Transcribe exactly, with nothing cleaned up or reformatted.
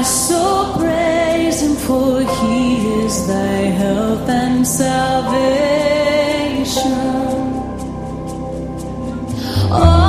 My soul praise him, for he is thy help and salvation. Oh,